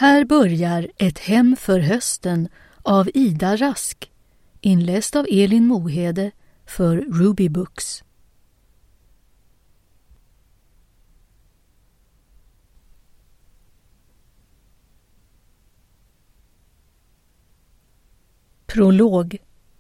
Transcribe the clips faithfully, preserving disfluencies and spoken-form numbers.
Här börjar Ett hem för hösten av Ida Rask, inläst av Elin Mohede för Ruby Books. Prolog.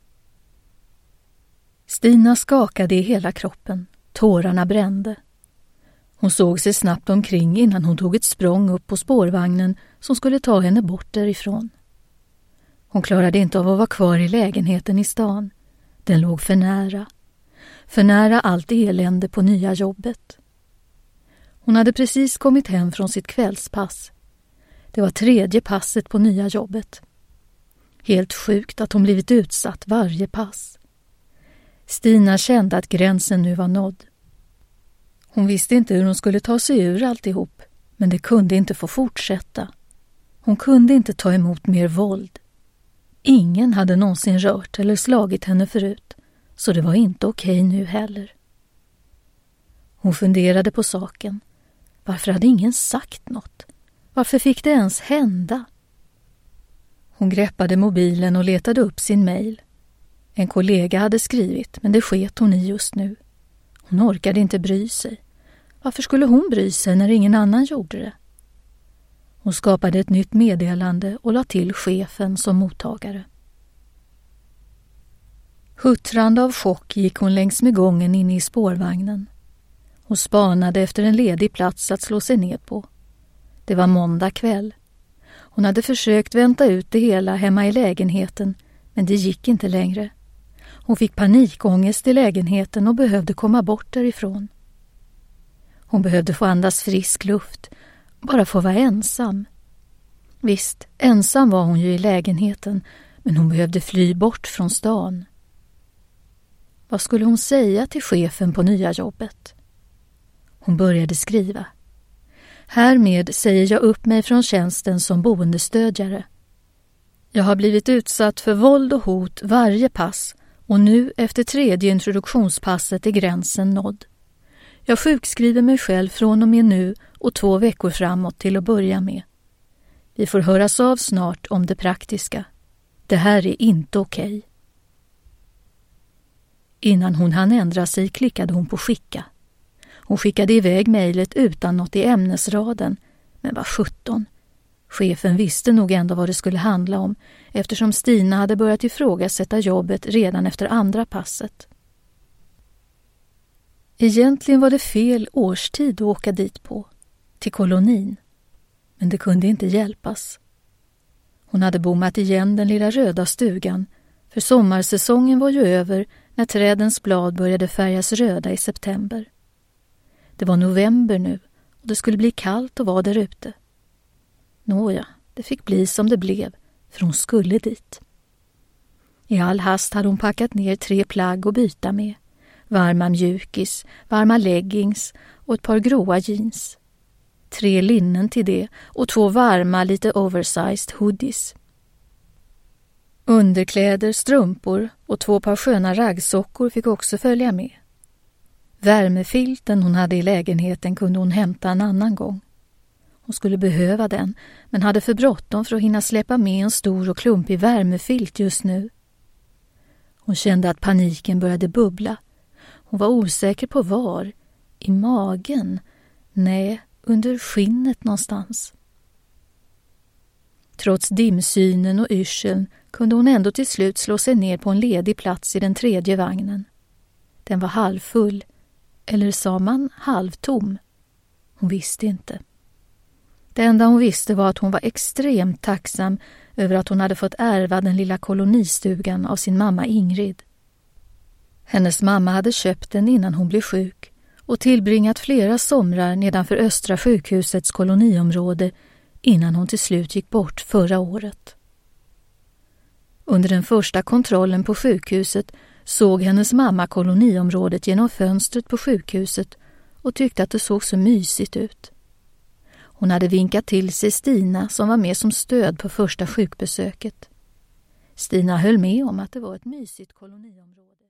Stina skakade i hela kroppen, tårarna brände. Hon såg sig snabbt omkring innan hon tog ett språng upp på spårvagnen som skulle ta henne bort därifrån. Hon klarade inte av att vara kvar i lägenheten i stan. Den låg för nära. För nära allt elände på nya jobbet. Hon hade precis kommit hem från sitt kvällspass. Det var tredje passet på nya jobbet. Helt sjukt att hon blivit utsatt varje pass. Stina kände att gränsen nu var nådd. Hon visste inte hur hon skulle ta sig ur alltihop, men det kunde inte få fortsätta. Hon kunde inte ta emot mer våld. Ingen hade någonsin rört eller slagit henne förut, så det var inte okej nu heller. Hon funderade på saken. Varför hade ingen sagt något? Varför fick det ens hända? Hon greppade mobilen och letade upp sin mejl. En kollega hade skrivit, men det sket hon i just nu. Hon orkade inte bry sig. Varför skulle hon bry sig när ingen annan gjorde det? Hon skapade ett nytt meddelande och la till chefen som mottagare. Huttrande av chock gick hon längs med gången inne i spårvagnen. Hon spanade efter en ledig plats att slå sig ner på. Det var måndag kväll. Hon hade försökt vänta ut det hela hemma i lägenheten, men det gick inte längre. Hon fick panikångest i lägenheten och behövde komma bort därifrån. Hon behövde få andas frisk luft, bara få vara ensam. Visst, ensam var hon ju i lägenheten, men hon behövde fly bort från stan. Vad skulle hon säga till chefen på nya jobbet? Hon började skriva. Härmed säger jag upp mig från tjänsten som boendestödjare. Jag har blivit utsatt för våld och hot varje pass och nu efter tredje introduktionspasset är gränsen nådd. Jag sjukskriver mig själv från och med nu och två veckor framåt till att börja med. Vi får höras av snart om det praktiska. Det här är inte okej. Innan hon hann ändra sig klickade hon på skicka. Hon skickade iväg mejlet utan något i ämnesraden, men var sjutton. Chefen visste nog ändå vad det skulle handla om eftersom Stina hade börjat ifrågasätta jobbet redan efter andra passet. Egentligen var det fel årstid att åka dit på, till kolonin. Men det kunde inte hjälpas. Hon hade bommat igen den lilla röda stugan, för sommarsäsongen var ju över när trädens blad började färgas röda i september. Det var november nu och det skulle bli kallt att vara där ute. Nåja, det fick bli som det blev, för hon skulle dit. I all hast hade hon packat ner tre plagg att byta med. Varma mjukis, varma leggings och ett par gråa jeans. Tre linnen till det och två varma, lite oversized hoodies. Underkläder, strumpor och två par sköna raggsockor fick också följa med. Värmefilten hon hade i lägenheten kunde hon hämta en annan gång. Hon skulle behöva den, men hade för bråttom för att hinna släppa med en stor och klumpig värmefilt just nu. Hon kände att paniken började bubbla. Hon var osäker på var. I magen? Nej, under skinnet någonstans. Trots dimsynen och yrseln kunde hon ändå till slut slå sig ner på en ledig plats i den tredje vagnen. Den var halvfull. Eller sa man halvtom? Hon visste inte. Det enda hon visste var att hon var extremt tacksam över att hon hade fått ärva den lilla kolonistugan av sin mamma Ingrid. Hennes mamma hade köpt den innan hon blev sjuk och tillbringat flera somrar nedanför Östra sjukhusets koloniområde innan hon till slut gick bort förra året. Under den första kontrollen på sjukhuset såg hennes mamma koloniområdet genom fönstret på sjukhuset och tyckte att det såg så mysigt ut. Hon hade vinkat till sig Stina som var med som stöd på första sjukbesöket. Stina höll med om att det var ett mysigt koloniområde.